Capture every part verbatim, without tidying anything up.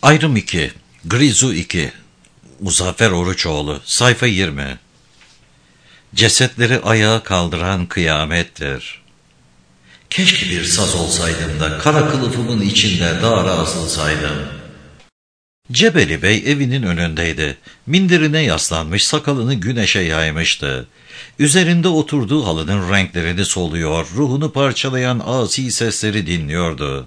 Ayrım iki, Grizu iki, Muzaffer Oruçoğlu, sayfa yirmi. Cesetleri ayağa kaldıran kıyamettir. Keşke bir saz olsaydım da kara kılıfımın içinde dara asılsaydım. Cebeli Bey evinin önündeydi. Minderine yaslanmış, sakalını güneşe yaymıştı. Üzerinde oturduğu halının renklerini soluyor, ruhunu parçalayan asi sesleri dinliyordu.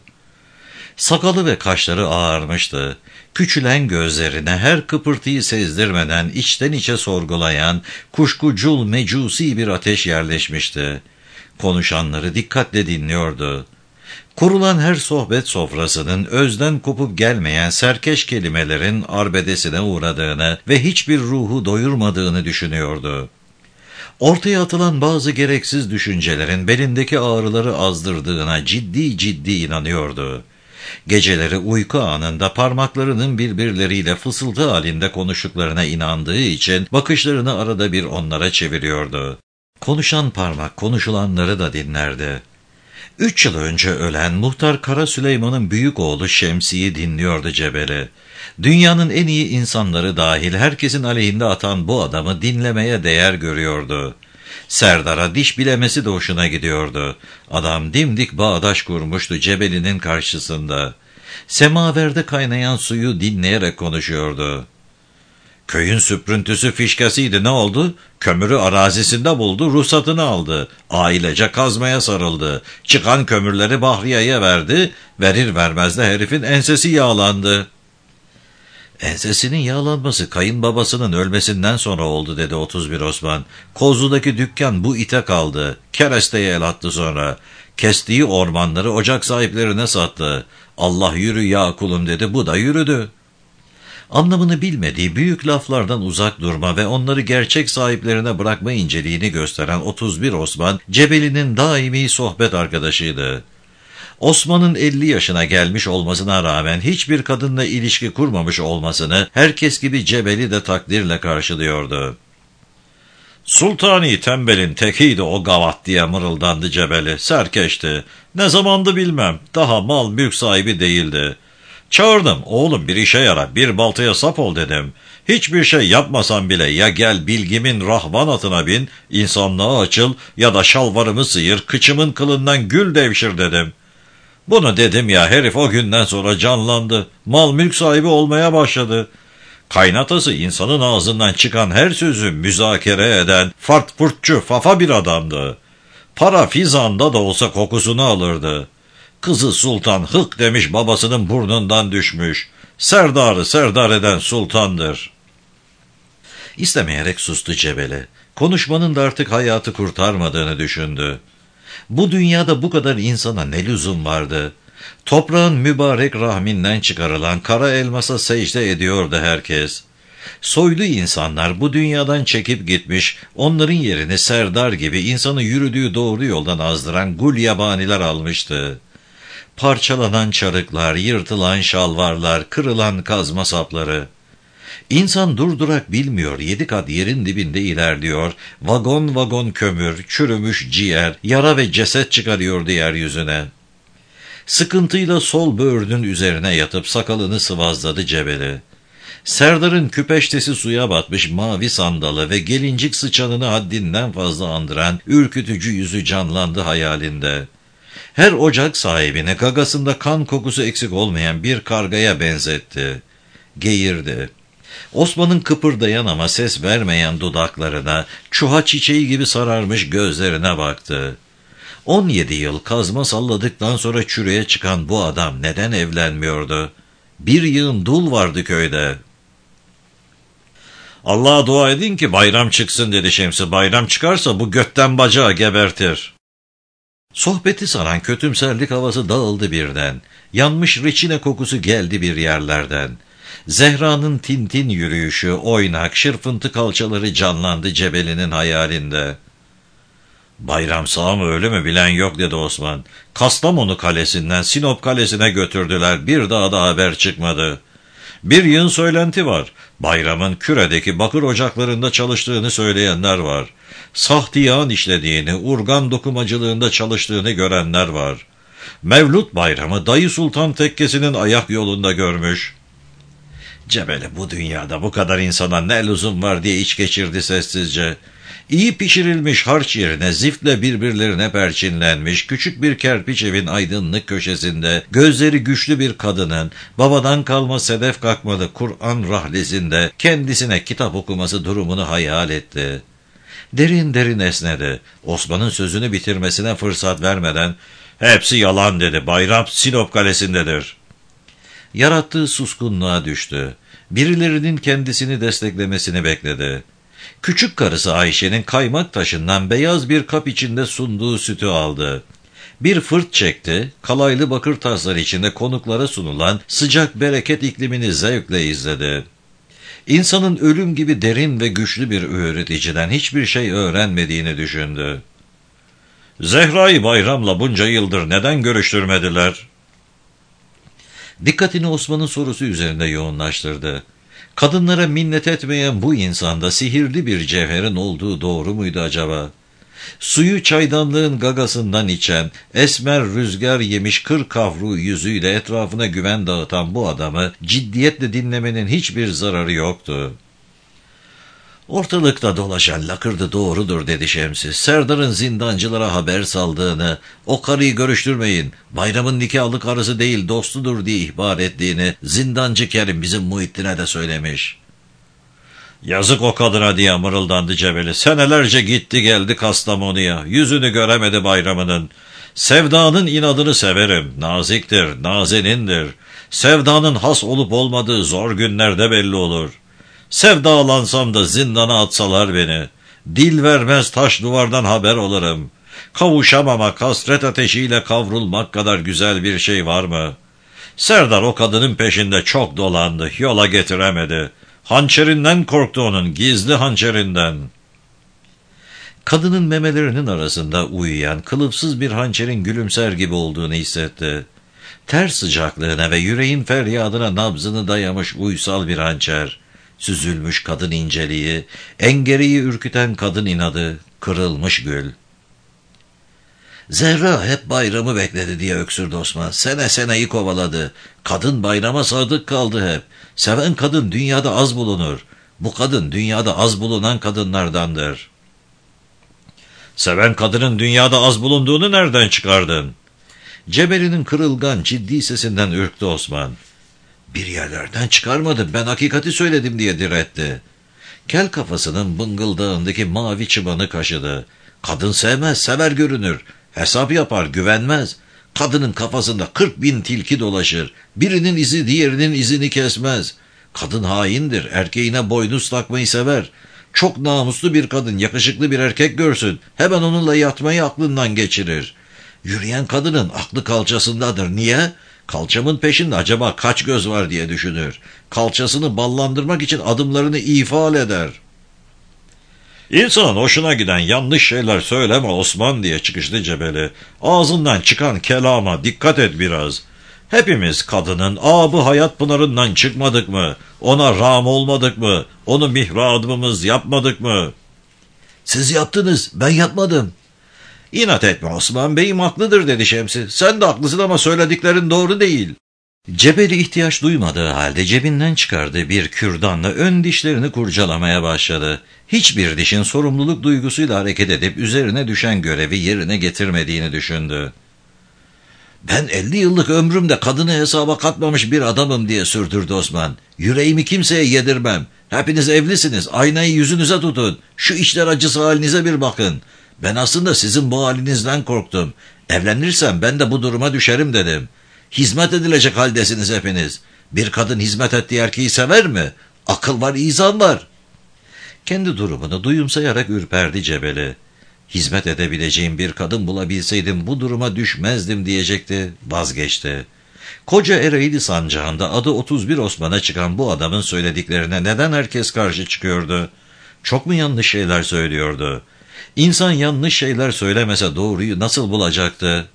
Sakalı ve kaşları ağarmıştı. Küçülen gözlerine her kıpırtıyı sezdirmeden içten içe sorgulayan, kuşkucul mecusi bir ateş yerleşmişti. Konuşanları dikkatle dinliyordu. Kurulan her sohbet sofrasının özden kopup gelmeyen serkeş kelimelerin arbedesine uğradığını ve hiçbir ruhu doyurmadığını düşünüyordu. Ortaya atılan bazı gereksiz düşüncelerin belindeki ağrıları azdırdığına ciddi ciddi inanıyordu. Geceleri uyku anında parmaklarının birbirleriyle fısıltı halinde konuştuklarına inandığı için bakışlarını arada bir onlara çeviriyordu. Konuşan parmak konuşulanları da dinlerdi. Üç yıl önce ölen Muhtar Kara Süleyman'ın büyük oğlu Şemsi'yi dinliyordu Cebeli. Dünyanın en iyi insanları dahil herkesin aleyhinde atan bu adamı dinlemeye değer görüyordu. Serdar'a diş bilemesi de hoşuna gidiyordu. Adam dimdik bağdaş kurmuştu Cebeli'nin karşısında. Semaverde kaynayan suyu dinleyerek konuşuyordu. Köyün süprüntüsü fişkasıydı, ne oldu? Kömürü arazisinde buldu, ruhsatını aldı. Ailece kazmaya sarıldı. Çıkan kömürleri Bahriye'ye verdi. Verir vermez de herifin ensesi yağlandı. Ensesinin yağlanması kayınbabasının ölmesinden sonra oldu dedi otuz bir Osman. Kozlu'daki dükkan bu ite kaldı. Keresteye el attı sonra. Kestiği ormanları ocak sahiplerine sattı. Allah yürü ya kulum dedi, bu da yürüdü. Anlamını bilmediği büyük laflardan uzak durma ve onları gerçek sahiplerine bırakma inceliğini gösteren otuz bir Osman, Cebeli'nin daimi sohbet arkadaşıydı. Osman'ın elli yaşına gelmiş olmasına rağmen hiçbir kadınla ilişki kurmamış olmasını herkes gibi Cebeli de takdirle karşılıyordu. Sultani tembelin tekiydi o gavat diye mırıldandı Cebeli. Serkeşti. Ne zamandı bilmem. Daha mal mülk sahibi değildi. Çağırdım, oğlum bir işe yara, bir baltaya sap ol dedim. Hiçbir şey yapmasan bile ya gel bilgimin rahvan atına bin, insanlığa açıl ya da şalvarımı sıyır, kıçımın kılından gül devşir dedim. Bunu dedim ya, herif o günden sonra canlandı, mal mülk sahibi olmaya başladı. Kaynatası insanın ağzından çıkan her sözü müzakere eden, fart fırtçı, fafa bir adamdı. Para fizanda da olsa kokusunu alırdı. Kızı sultan hık demiş babasının burnundan düşmüş. Serdarı serdar eden sultandır. İstemeyerek sustu Cebeli. Konuşmanın da artık hayatı kurtarmadığını düşündü. Bu dünyada bu kadar insana ne lüzum vardı? Toprağın mübarek rahminden çıkarılan kara elmasa secde ediyordu herkes. Soylu insanlar bu dünyadan çekip gitmiş, onların yerini Serdar gibi insanı yürüdüğü doğru yoldan azdıran gul yabaniler almıştı. Parçalanan çarıklar, yırtılan şalvarlar, kırılan kazma sapları. İnsan durdurak bilmiyor, yedi kat yerin dibinde ilerliyor, vagon vagon kömür, çürümüş ciğer, yara ve ceset çıkarıyordu yeryüzüne. Sıkıntıyla sol böğrünün üzerine yatıp sakalını sıvazladı Cebeli. Serdar'ın küpeştesi suya batmış mavi sandalı ve gelincik sıçanını haddinden fazla andıran ürkütücü yüzü canlandı hayalinde. Her ocak sahibine gagasında kan kokusu eksik olmayan bir kargaya benzetti. Geğirdi. Osman'ın kıpırdayan ama ses vermeyen dudaklarına, çuha çiçeği gibi sararmış gözlerine baktı. On yedi yıl kazma salladıktan sonra çürüye çıkan bu adam neden evlenmiyordu? Bir yığın dul vardı köyde. Allah'a dua edin ki bayram çıksın dedi Şemsi. Bayram çıkarsa bu götten bacağı gebertir. Sohbeti saran kötümserlik havası dağıldı birden. Yanmış reçine kokusu geldi bir yerlerden. Zehra'nın tintin yürüyüşü, oynak, şırfıntı kalçaları canlandı Cebeli'nin hayalinde. Bayram sağ mı ölü mü bilen yok dedi Osman. Kastamonu kalesinden Sinop kalesine götürdüler, bir daha da haber çıkmadı. Bir yığın söylenti var. Bayramın Küre'deki bakır ocaklarında çalıştığını söyleyenler var. Sahtiyağın işlediğini, urgan dokumacılığında çalıştığını görenler var. Mevlüt Bayramı Dayı Sultan Tekkesi'nin ayak yolunda görmüş. Cebeli bu dünyada bu kadar insana ne lüzum var diye iç geçirdi sessizce. İyi pişirilmiş harç yerine ziftle birbirlerine perçinlenmiş küçük bir kerpiç evin aydınlık köşesinde gözleri güçlü bir kadının babadan kalma sedef kakmalı Kur'an rahlesinde kendisine kitap okuması durumunu hayal etti. Derin derin esnedi. Osman'ın sözünü bitirmesine fırsat vermeden "Hepsi yalan" dedi. "Bayram Sinop Kalesi'ndedir." Yarattığı suskunluğa düştü. Birilerinin kendisini desteklemesini bekledi. Küçük karısı Ayşe'nin kaymak taşından beyaz bir kap içinde sunduğu sütü aldı. Bir fırt çekti, kalaylı bakır taslar içinde konuklara sunulan sıcak bereket iklimini zevkle izledi. İnsanın ölüm gibi derin ve güçlü bir öğreticiden hiçbir şey öğrenmediğini düşündü. "Zehra'yı Bayram'la bunca yıldır neden görüştürmediler?" Dikkatini Osman'ın sorusu üzerinde yoğunlaştırdı. Kadınlara minnet etmeyen bu insanda sihirli bir cevherin olduğu doğru muydu acaba? Suyu çaydanlığın gagasından içen, esmer rüzgar yemiş kır kavru yüzüyle etrafına güven dağıtan bu adamı ciddiyetle dinlemenin hiçbir zararı yoktu. "Ortalıkta dolaşan lakırdı doğrudur" dedi Şemsi. "Serdar'ın zindancılara haber saldığını, o karıyı görüştürmeyin, Bayram'ın nikahlı karısı değil dostudur diye ihbar ettiğini zindancı Kerim bizim Muhittin'e de söylemiş." "Yazık o kadına" diye mırıldandı Cebeli. "Senelerce gitti geldi Kastamonu'ya, yüzünü göremedi Bayram'ının. Sevdanın inadını severim, naziktir, nazenindir. Sevdanın has olup olmadığı zor günlerde belli olur. Sevdalansam da zindana atsalar beni, dil vermez taş duvardan haber olurum. Kavuşamamak, hasret ateşiyle kavrulmak kadar güzel bir şey var mı? Serdar o kadının peşinde çok dolandı, yola getiremedi. Hançerinden korktu, onun gizli hançerinden." Kadının memelerinin arasında uyuyan kılıfsız bir hançerin gülümser gibi olduğunu hissetti. Ter sıcaklığına ve yüreğin feryadına nabzını dayamış uysal bir hançer. Süzülmüş kadın inceliği, engeriyi ürküten kadın inadı, kırılmış gül. "Zehra hep Bayram'ı bekledi" diye öksürdü Osman. "Sene seneyi kovaladı. Kadın Bayram'a sadık kaldı hep. Seven kadın dünyada az bulunur. Bu kadın dünyada az bulunan kadınlardandır." "Seven kadının dünyada az bulunduğunu nereden çıkardın?" Cebeli'nin kırılgan ciddi sesinden ürktü Osman. "Bir yerlerden çıkarmadım, ben hakikati söyledim" diye diretti. Kel kafasının bıngıldağındaki mavi çıbanı kaşıdı. "Kadın sevmez, sever görünür. Hesap yapar, güvenmez. Kadının kafasında kırk bin tilki dolaşır. Birinin izi diğerinin izini kesmez. Kadın haindir, erkeğine boynuz takmayı sever. Çok namuslu bir kadın, yakışıklı bir erkek görsün, hemen onunla yatmayı aklından geçirir. Yürüyen kadının aklı kalçasındadır. Niye? Kalçamın peşinde acaba kaç göz var diye düşünür. Kalçasını ballandırmak için adımlarını ifade eder." "İnsanın hoşuna giden yanlış şeyler söyleme Osman" diye çıkıştı Cebeli. "Ağzından çıkan kelama dikkat et biraz. Hepimiz kadının âb-ı hayat pınarından çıkmadık mı? Ona rağm olmadık mı? Onu mihradımız yapmadık mı?" "Siz yaptınız, ben yapmadım." "İnat etme Osman, beyim haklıdır" dedi Şemsi. "Sen de haklısın ama söylediklerin doğru değil." Cebeli ihtiyaç duymadığı halde cebinden çıkardığı bir kürdanla ön dişlerini kurcalamaya başladı. Hiçbir dişin sorumluluk duygusuyla hareket edip üzerine düşen görevi yerine getirmediğini düşündü. "Ben elli yıllık ömrümde kadını hesaba katmamış bir adamım" diye sürdürdü Osman. "Yüreğimi kimseye yedirmem. Hepiniz evlisiniz, aynayı yüzünüze tutun. Şu içler acısı halinize bir bakın. Ben aslında sizin bu halinizden korktum. Evlenirsem ben de bu duruma düşerim dedim. Hizmet edilecek haldesiniz hepiniz. Bir kadın hizmet ettiği erkeği sever mi? Akıl var, izan var." Kendi durumunu duyumsayarak ürperdi Cebeli. Hizmet edebileceğim bir kadın bulabilseydim bu duruma düşmezdim diyecekti, vazgeçti. Koca Ereğli sancağında adı otuz bir Osman'a çıkan bu adamın söylediklerine neden herkes karşı çıkıyordu? Çok mu yanlış şeyler söylüyordu? İnsan yanlış şeyler söylemese doğruyu nasıl bulacaktı?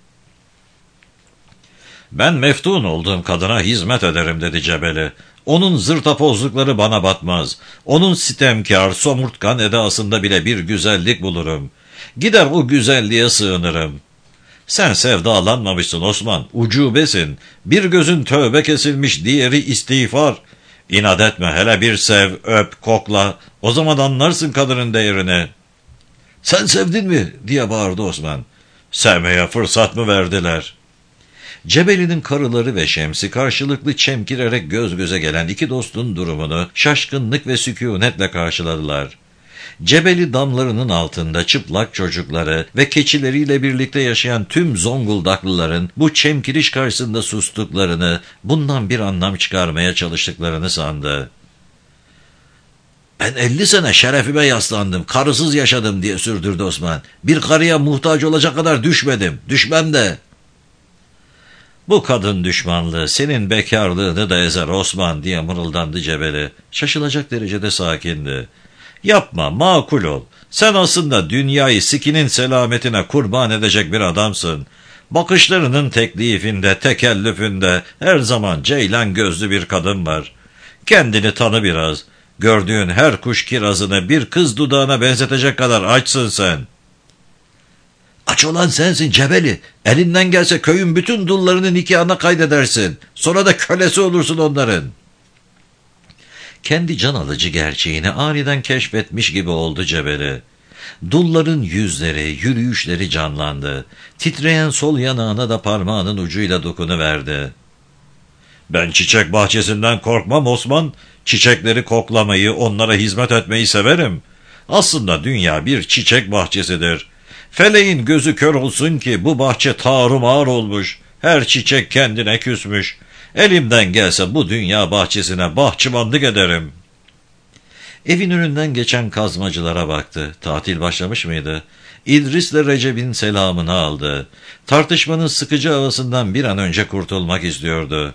"Ben meftun olduğum kadına hizmet ederim" dedi Cebeli. "Onun zırtapozlukları bana batmaz. Onun sitemkar, somurtkan edasında bile bir güzellik bulurum. Gider o güzelliğe sığınırım." "Sen sevdalanmamışsın Osman, ucubesin. Bir gözün tövbe kesilmiş, diğeri istiğfar. İnat etme, hele bir sev, öp, kokla, o zaman anlarsın kadının değerini. Sen sevdin mi diye bağırdı Osman. Sevmeye fırsat mı verdiler? Cebeli'nin karıları ve Şems'i karşılıklı çemkirerek göz göze gelen iki dostun durumunu şaşkınlık ve sükûnetle karşıladılar. Cebeli damlarının altında çıplak çocukları ve keçileriyle birlikte yaşayan tüm Zonguldaklıların bu çemkiriş karşısında sustuklarını, bundan bir anlam çıkarmaya çalıştıklarını sandı. Ben elli sene şerefime yaslandım, karısız yaşadım diye sürdürdü Osman. Bir karıya muhtaç olacak kadar düşmedim, düşmem de. Bu kadın düşmanlığı senin bekarlığını da ezer Osman diye mırıldandı Cebeli. Şaşılacak derecede sakindi. Yapma, makul ol. Sen aslında dünyayı sikinin selametine kurban edecek bir adamsın. Bakışlarının teklifinde, tekellüfünde her zaman ceylan gözlü bir kadın var. Kendini tanı biraz. Gördüğün her kuş kirazını bir kız dudağına benzetecek kadar açsın sen. Aç olan sensin Cebeli. Elinden gelse köyün bütün dullarını nikahına kaydedersin. Sonra da kölesi olursun onların. Kendi can alıcı gerçeğini aniden keşfetmiş gibi oldu Cebeli. Dulların yüzleri, yürüyüşleri canlandı. Titreyen sol yanağına da parmağının ucuyla dokunuverdi. Ben çiçek bahçesinden korkmam Osman. Çiçekleri koklamayı, onlara hizmet etmeyi severim. Aslında dünya bir çiçek bahçesidir. Feleğin gözü kör olsun ki bu bahçe tarumar olmuş. Her çiçek kendine küsmüş. Elimden gelse bu dünya bahçesine bahçıvanlık ederim. Evin önünden geçen kazmacılara baktı. Tatil başlamış mıydı? İdris'le Recep'in selamını aldı. Tartışmanın sıkıcı havasından bir an önce kurtulmak istiyordu.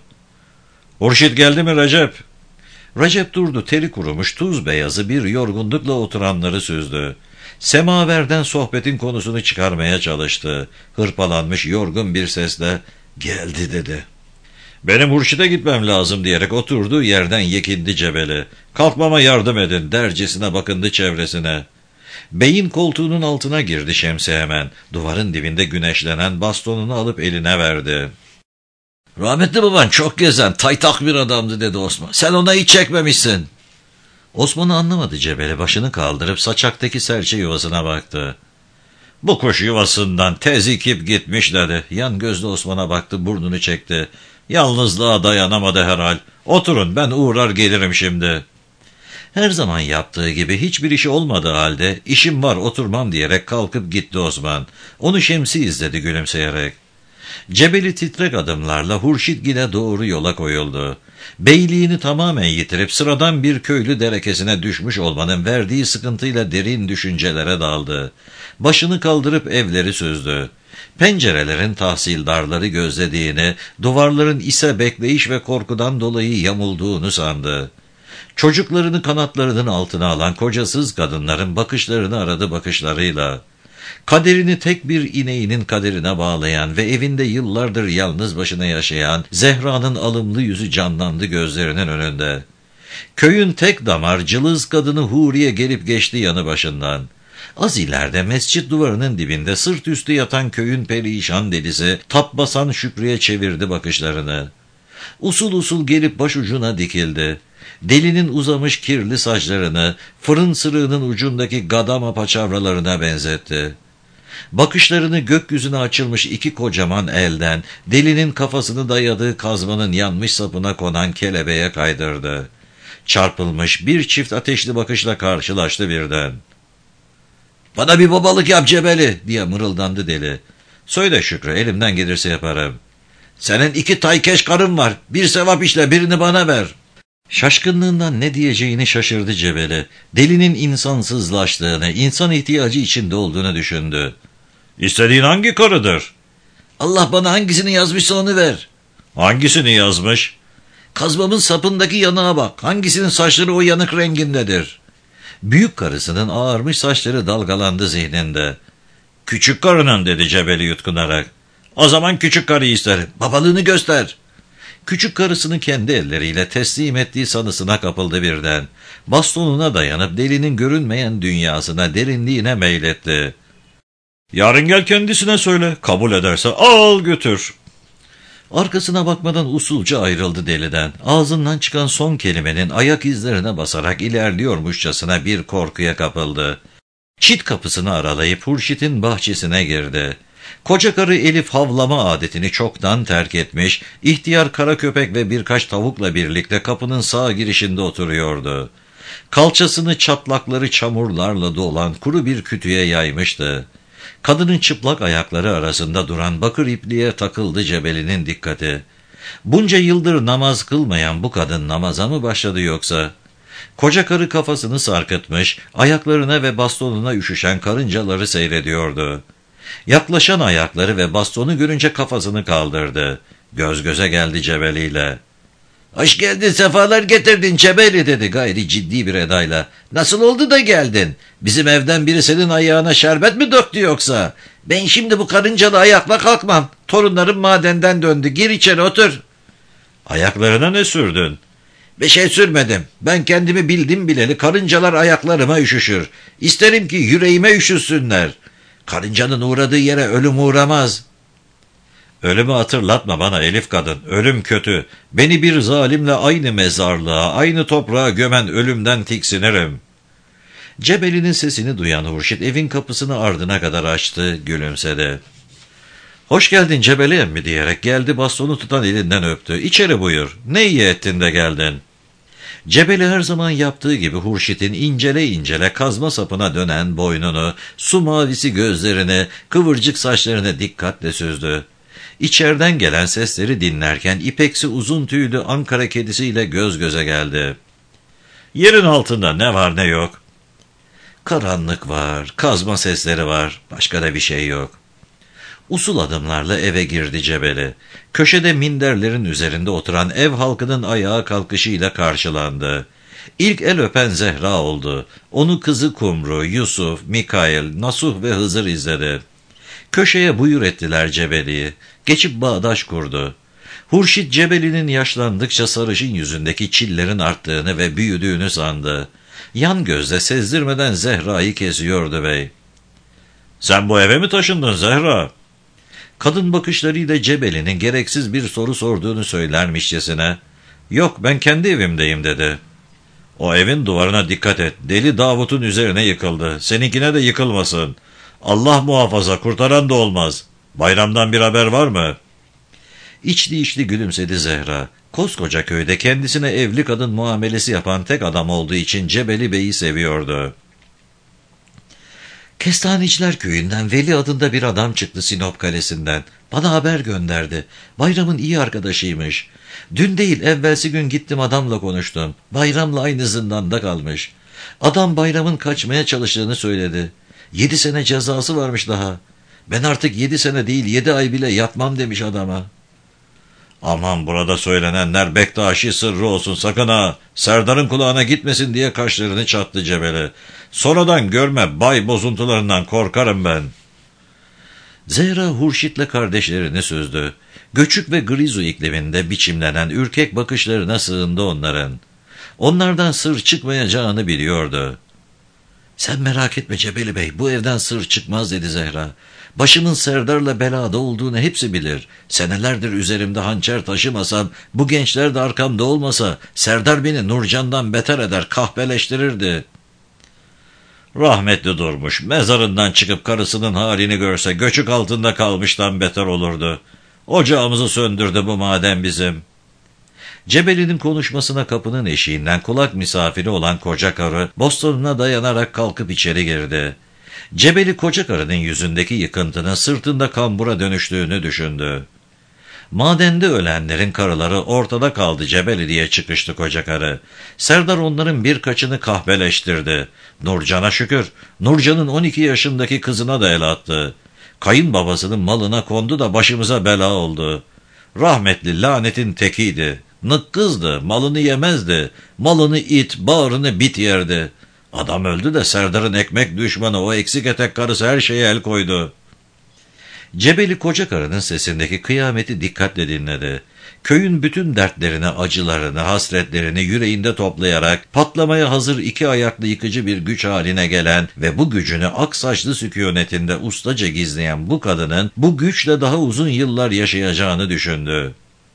Hurşit geldi mi Recep? Recep durdu, teri kurumuş, tuz beyazı bir yorgunlukla oturanları süzdü. Semaverden sohbetin konusunu çıkarmaya çalıştı. Hırpalanmış, yorgun bir sesle geldi dedi. Benim Hurşit'e gitmem lazım diyerek oturduğu yerden yekindi Cebeli. Kalkmama yardım edin dercesine bakındı çevresine. Beyin koltuğunun altına girdi Şemsi hemen. Duvarın dibinde güneşlenen bastonunu alıp eline verdi. Rahmetli baban çok gezen, taytak bir adamdı dedi Osman. Sen ona hiç çekmemişsin. Osman'ı anlamadı Cebeli, başını kaldırıp saçaktaki serçe yuvasına baktı. Bu kuş yuvasından tez ikip gitmiş dedi. Yan gözlü Osman'a baktı, burnunu çekti. Yalnızlığa dayanamadı herhal. Oturun, ben uğrar gelirim şimdi. Her zaman yaptığı gibi hiçbir işi olmadığı halde işim var oturmam diyerek kalkıp gitti Osman. Onu Şemsi izledi gülümseyerek. Cebeli titrek adımlarla Hurşitgil'e doğru yola koyuldu. Beyliğini tamamen yitirip sıradan bir köylü derekesine düşmüş olmanın verdiği sıkıntıyla derin düşüncelere daldı. Başını kaldırıp evleri süzdü. Pencerelerin tahsildarları gözlediğini, duvarların ise bekleyiş ve korkudan dolayı yamulduğunu sandı. Çocuklarını kanatlarının altına alan kocasız kadınların bakışlarını aradı bakışlarıyla. Kaderini tek bir ineğinin kaderine bağlayan ve evinde yıllardır yalnız başına yaşayan Zehra'nın alımlı yüzü canlandı gözlerinin önünde. Köyün tek damar cılız kadını Huriye gelip geçti yanı başından. Az ileride mescit duvarının dibinde sırt üstü yatan köyün perişan delisi tap basan Şükrü'ye çevirdi bakışlarını. Usul usul gelip başucuna dikildi. Delinin uzamış kirli saçlarını fırın sırığının ucundaki gadama paçavralarına benzetti. Bakışlarını gökyüzüne açılmış iki kocaman elden delinin kafasını dayadığı kazmanın yanmış sapına konan kelebeğe kaydırdı. Çarpılmış bir çift ateşli bakışla karşılaştı birden. ''Bana bir babalık yap Cebeli!'' diye mırıldandı deli. ''Söyle Şükrü, elimden gelirse yaparım.'' ''Senin iki taykeş karın var, bir sevap işle birini bana ver.'' Şaşkınlığından ne diyeceğini şaşırdı Cebeli. Delinin insansızlaştığını, insan ihtiyacı içinde olduğunu düşündü. ''İstediğin hangi karıdır?'' ''Allah bana hangisini yazmışsa onu ver.'' ''Hangisini yazmış?'' ''Kazmamın sapındaki yanığa bak, hangisinin saçları o yanık rengindedir.'' Büyük karısının ağarmış saçları dalgalandı zihninde. ''Küçük karının'' dedi Cebeli yutkunarak. ''O zaman küçük karıyı isterim. Babalığını göster.'' Küçük karısını kendi elleriyle teslim ettiği sanısına kapıldı birden. Bastonuna dayanıp delinin görünmeyen dünyasına, derinliğine meyletti. ''Yarın gel kendisine söyle. Kabul ederse al götür.'' Arkasına bakmadan usulca ayrıldı deliden. Ağzından çıkan son kelimenin ayak izlerine basarak ilerliyormuşçasına bir korkuya kapıldı. Çit kapısını aralayıp Hurşit'in bahçesine girdi. Koca karı Elif havlama adetini çoktan terk etmiş, ihtiyar kara köpek ve birkaç tavukla birlikte kapının sağ girişinde oturuyordu. Kalçasını çatlakları çamurlarla dolan kuru bir kütüğe yaymıştı. Kadının çıplak ayakları arasında duran bakır ipliğe takıldı Cebeli'nin dikkati. Bunca yıldır namaz kılmayan bu kadın namaza mı başladı yoksa? Koca karı kafasını sarkıtmış, ayaklarına ve bastonuna üşüşen karıncaları seyrediyordu. Yaklaşan ayakları ve bastonu görünce kafasını kaldırdı. Göz göze geldi Cebeli'yle. "Hoş geldin, sefalar getirdin Cebeli," dedi gayri ciddi bir edayla. "Nasıl oldu da geldin? Bizim evden biri senin ayağına şerbet mi döktü yoksa? Ben şimdi bu karıncalı ayakla kalkmam. Torunlarım madenden döndü. Gir içeri otur." "Ayaklarına ne sürdün?" "Bir şey sürmedim. Ben kendimi bildim bileli karıncalar ayaklarıma üşüşür. İsterim ki yüreğime üşüsünler. Karıncanın uğradığı yere ölüm uğramaz." "Ölümü hatırlatma bana Elif kadın. Ölüm kötü. Beni bir zalimle aynı mezarlığa, aynı toprağa gömen ölümden tiksinirim." Cebeli'nin sesini duyan Hurşit evin kapısını ardına kadar açtı, gülümsedi. "Hoş geldin Cebeli emmi," diyerek geldi, bastonu tutan elinden öptü. "İçeri buyur. Ne iyi ettin de geldin." Cebeli her zaman yaptığı gibi Hurşit'in incele incele kazma sapına dönen boynunu, su mavisi gözlerini, kıvırcık saçlarını dikkatle süzdü. İçeriden gelen sesleri dinlerken ipeksi uzun tüylü Ankara kedisiyle göz göze geldi. "Yerin altında ne var ne yok?" "Karanlık var, kazma sesleri var, başka da bir şey yok." Usul adımlarla eve girdi Cebeli. Köşede minderlerin üzerinde oturan ev halkının ayağa kalkışıyla karşılandı. İlk el öpen Zehra oldu. Onu kızı Kumru, Yusuf, Mikail, Nasuh ve Hızır izledi. Köşeye buyur ettiler Cebeli'yi. Geçip bağdaş kurdu. Hurşit Cebeli'nin yaşlandıkça sarışın yüzündeki çillerin arttığını ve büyüdüğünü sandı. Yan gözle sezdirmeden Zehra'yı kesiyordu bey. "Sen bu eve mi taşındın Zehra?" Kadın bakışlarıyla Cebeli'nin gereksiz bir soru sorduğunu söylermişçesine, "Yok, ben kendi evimdeyim," dedi. "O evin duvarına dikkat et. Deli Davut'un üzerine yıkıldı. Seninkine de yıkılmasın. Allah muhafaza, kurtaran da olmaz. Bayramdan bir haber var mı?" İçli içli gülümsedi Zehra. Koskoca köyde kendisine evli kadın muamelesi yapan tek adam olduğu için Cebeli Bey'i seviyordu. "Kestaneciler köyünden Veli adında bir adam çıktı Sinop kalesinden. Bana haber gönderdi. Bayram'ın iyi arkadaşıymış. Dün değil evvelsi gün gittim, adamla konuştum. Bayram'la aynı zindanda kalmış. Adam Bayram'ın kaçmaya çalıştığını söyledi. Yedi sene cezası varmış daha. Ben artık yedi sene değil yedi ay bile yatmam demiş adama." "Aman, burada söylenenler Bektaşi sırrı olsun, sakın ha. Serdar'ın kulağına gitmesin," diye kaşlarını çattı Cebeli. "Sonradan görme bay bozuntularından korkarım ben." Zehra Hurşit'le kardeşlerini süzdü. Göçük ve Grizu ikliminde biçimlenen ürkek bakışlarına sığındı onların. Onlardan sır çıkmayacağını biliyordu. "Sen merak etme Cebeli Bey, bu evden sır çıkmaz," dedi Zehra. "Başımın Serdar'la belada olduğunu hepsi bilir. Senelerdir üzerimde hançer taşımasam, bu gençler de arkamda olmasa, Serdar beni Nurcan'dan beter eder, kahpeleştirirdi." "Rahmetli durmuş, mezarından çıkıp karısının halini görse göçük altında kalmıştan beter olurdu. Ocağımızı söndürdü bu maden bizim." Cebeli'nin konuşmasına kapının eşiğinden kulak misafiri olan koca karı bostonuna dayanarak kalkıp içeri girdi. Cebeli koca karının yüzündeki yıkıntının sırtında kambura dönüştüğünü düşündü. Madende ölenlerin karıları ortada kaldı Cebeli diye çıkıştı koca karı. Serdar onların birkaçını kahveleştirdi. Nurcan'a şükür, Nurcan'ın on iki yaşındaki kızına da el attı. Kayınbabasının malına kondu da başımıza bela oldu. Rahmetli lanetin tekiydi. Nıkkızdı, malını yemezdi. Malını it, bağrını bit yerdi. Adam öldü de Serdar'ın ekmek düşmanı, o eksik etek karısı her şeye el koydu. Cebeli koca karının sesindeki kıyameti dikkatle dinledi. Köyün bütün dertlerini, acılarını, hasretlerini yüreğinde toplayarak patlamaya hazır iki ayaklı yıkıcı bir güç haline gelen ve bu gücünü aksaçlı sükunetinde ustaca gizleyen bu kadının bu güçle daha uzun yıllar yaşayacağını düşündü.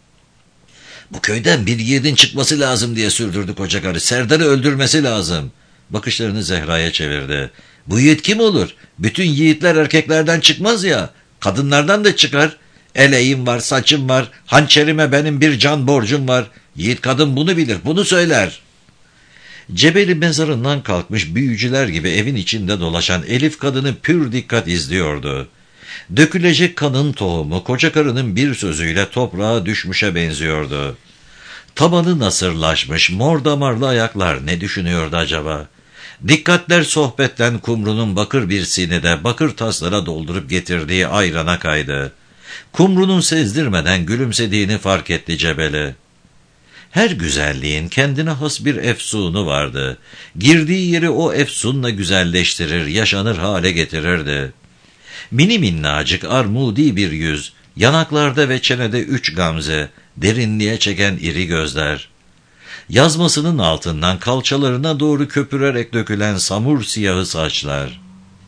"Bu köyden bir yiğidin çıkması lazım," diye sürdürdü koca karı. "Serdar'ı öldürmesi lazım." Bakışlarını Zehra'ya çevirdi. "Bu yiğit kim olur? Bütün yiğitler erkeklerden çıkmaz ya. Kadınlardan da çıkar. Eleğim var, saçım var, hançerime benim bir can borcum var. Yiğit kadın bunu bilir, bunu söyler." Cebeli mezarından kalkmış büyücüler gibi evin içinde dolaşan Elif kadını pür dikkat izliyordu. Dökülecek kanın tohumu koca karının bir sözüyle toprağa düşmüşe benziyordu. Tabanı nasırlaşmış, mor damarlı ayaklar ne düşünüyordu acaba? Dikkatler sohbetten Kumru'nun bakır bir sinede bakır taslara doldurup getirdiği ayrana kaydı. Kumru'nun sezdirmeden gülümsediğini fark etti Cebeli. Her güzelliğin kendine has bir efsunu vardı. Girdiği yeri o efsunla güzelleştirir, yaşanır hale getirirdi. Mini minnacık armudi bir yüz, yanaklarda ve çenede üç gamze, derinliğe çeken iri gözler. Yazmasının altından kalçalarına doğru köpürerek dökülen samur siyahı saçlar.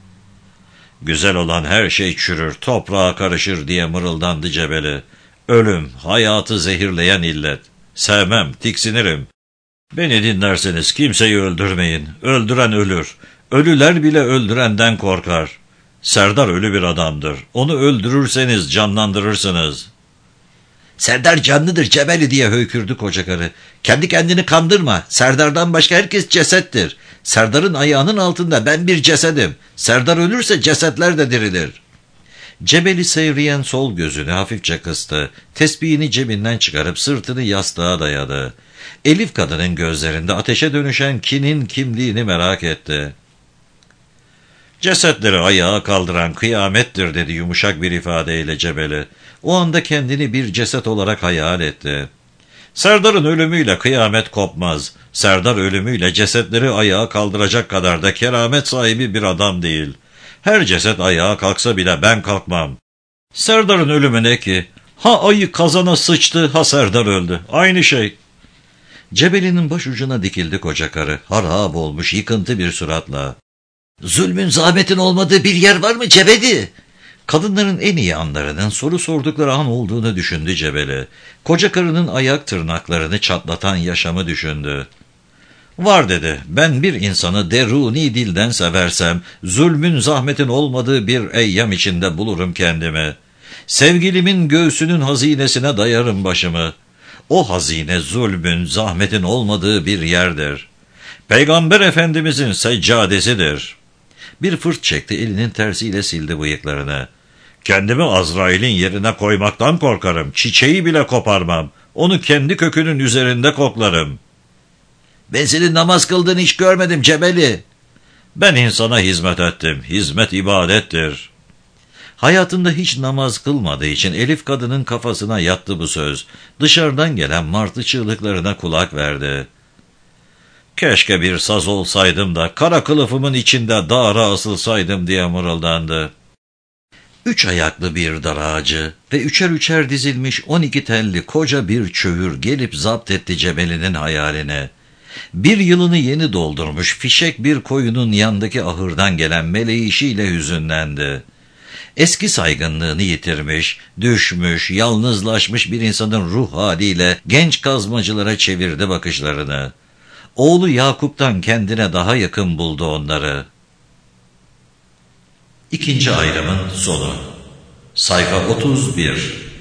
"Güzel olan her şey çürür, toprağa karışır," diye mırıldandı Cebeli. "Ölüm, hayatı zehirleyen illet. Sevmem, tiksinirim. Beni dinlerseniz kimseyi öldürmeyin. Öldüren ölür. Ölüler bile öldürenden korkar. Serdar ölü bir adamdır. Onu öldürürseniz canlandırırsınız." "Serdar canlıdır Cebeli," diye höykürdü koca karı. "Kendi kendini kandırma. Serdar'dan başka herkes cesettir. Serdar'ın ayağının altında ben bir cesedim. Serdar ölürse cesetler de dirilir." Cebeli seyriyen sol gözünü hafifçe kıstı. Tesbihini cebinden çıkarıp sırtını yastığa dayadı. Elif kadının gözlerinde ateşe dönüşen kinin kimliğini merak etti. "Cesetleri ayağa kaldıran kıyamettir," dedi yumuşak bir ifadeyle Cebeli. O anda kendini bir ceset olarak hayal etti. Serdar'ın ölümüyle kıyamet kopmaz. Serdar ölümüyle cesetleri ayağa kaldıracak kadar da keramet sahibi bir adam değil. Her ceset ayağa kalksa bile ben kalkmam. Serdar'ın ölümü ne ki? Ha ayı kazana sıçtı, ha Serdar öldü. Aynı şey. Cebeli'nin başucuna dikildi koca karı. Harap olmuş, yıkıntı bir suratla. "Zulmün, zahmetin olmadığı bir yer var mı Cebeli?" Kadınların en iyi anlarının soru sordukları an olduğunu düşündü Cebeli. Koca karının ayak tırnaklarını çatlatan yaşamı düşündü. "Var," dedi. "Ben bir insanı deruni dilden seversem, zulmün, zahmetin olmadığı bir eyyam içinde bulurum kendimi. Sevgilimin göğsünün hazinesine dayarım başımı. O hazine zulmün, zahmetin olmadığı bir yerdir. Peygamber Efendimizin seccadesidir." Bir fırt çekti, elinin tersiyle sildi bıyıklarını. "Kendimi Azrail'in yerine koymaktan korkarım. Çiçeği bile koparmam. Onu kendi kökünün üzerinde koklarım." "Ben senin namaz kıldığını hiç görmedim Cebeli." "Ben insana hizmet ettim. Hizmet ibadettir." Hayatında hiç namaz kılmadığı için Elif kadının kafasına yattı bu söz. Dışarıdan gelen martı çığlıklarına kulak verdi. "Keşke bir saz olsaydım da kara kılıfımın içinde dağra asılsaydım," diye mırıldandı. Üç ayaklı bir dar ağacı ve üçer üçer dizilmiş on iki telli koca bir çövür gelip zapt etti Cebeli'nin hayaline. Bir yılını yeni doldurmuş fişek bir koyunun yandaki ahırdan gelen meleğişiyle hüzünlendi. Eski saygınlığını yitirmiş, düşmüş, yalnızlaşmış bir insanın ruh haliyle genç kazmacılara çevirdi bakışlarını. Oğlu Yakup'tan kendine daha yakın buldu onları. İkinci ayrımın sonu. Sayfa otuz bir.